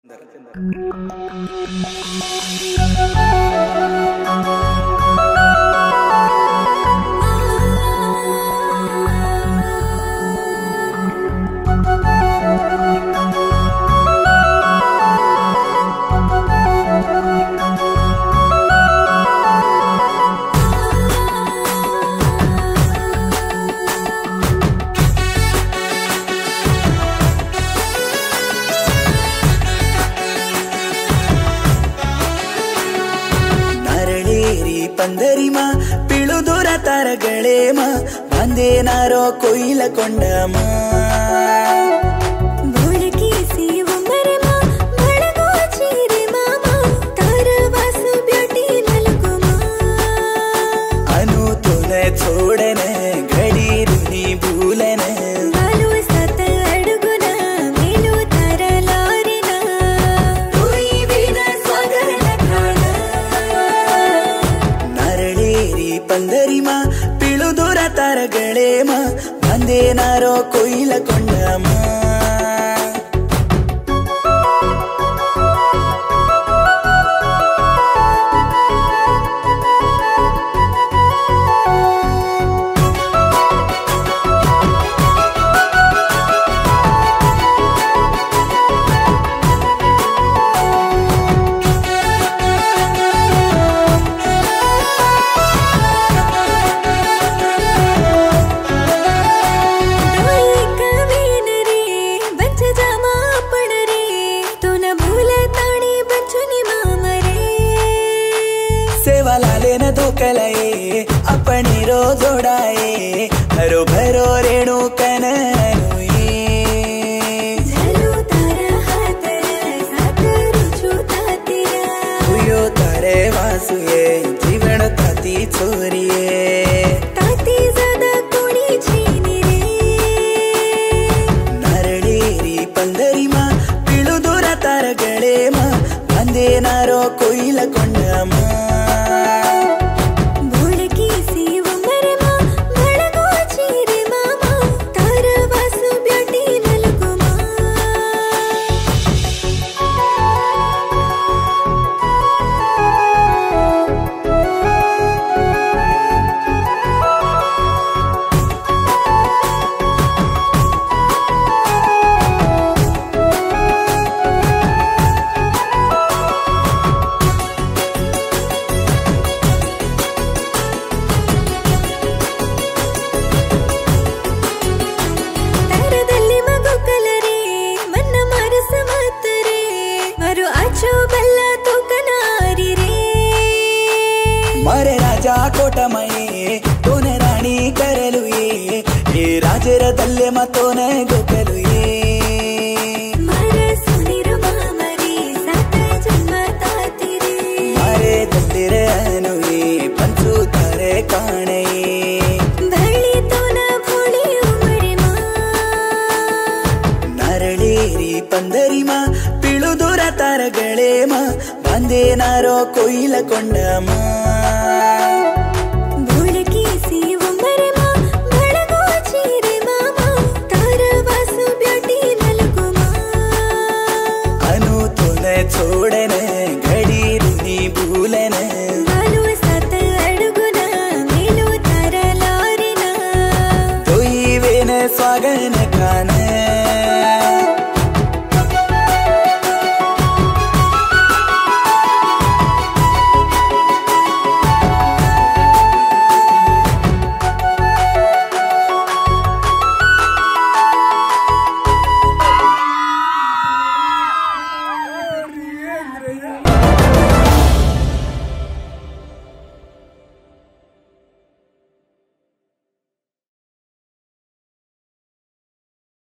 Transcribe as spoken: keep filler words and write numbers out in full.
पंदरिमा पिळुदुर तारगळेमा ಬಂದೇನಾರೋ ಕೊಯ್ಲ ಕೊಂಡಮ बोळकीसी उमरमा बळगो चीरे मामा तारवासु ब्यूटी नलकुमा अनु तोने छोडने घडी रुनी भूलने बालू सत अडगुना मेलू तरलारिना कोई बिन स्वगरन खाण ನರಳೇರಿ पंदरिमा पिळुदुर तारगळेमा ಬಂದೇನಾರೋ ಕೊಯ್ಲ ಕೊಂಡಮ सेवालाले न धोकलाये अपनी रो जोड़ाए हरो भरो रेणु कननुये झलू तारा हात सात रुचू तातिरा हुयो तारे वासुये जीवन ताती छोरिये ताती जदा कोणी छीनी रे ನರಳೇರಿ पंदरिमा पिळुदुर तारगळेमा ಬಂದೇನಾರೋ ಕೊಯ್ಲ ಕೊಂಡಮ मारे राजा कोटमये तोने राणी करलुये ये राजरदल्ले मतोने गोकलुये मारे सुनीरु मामरी सात जन्म तातिरे मारे दल्लिरे अनुये पंचू तारे काणये भळी तोನ भोळी उमरिमा ನರಳೇರಿ पंदरिमा पिळुदुर तारगळेमा ಬಂದೇನಾರೋ ಕೊಯ್ಲ ಕೊಂಡಮ बोळकीसी उमरमा बळगो चीरे मामा तारवासु ब्यूटी नलकुमा अनु तोने छोडने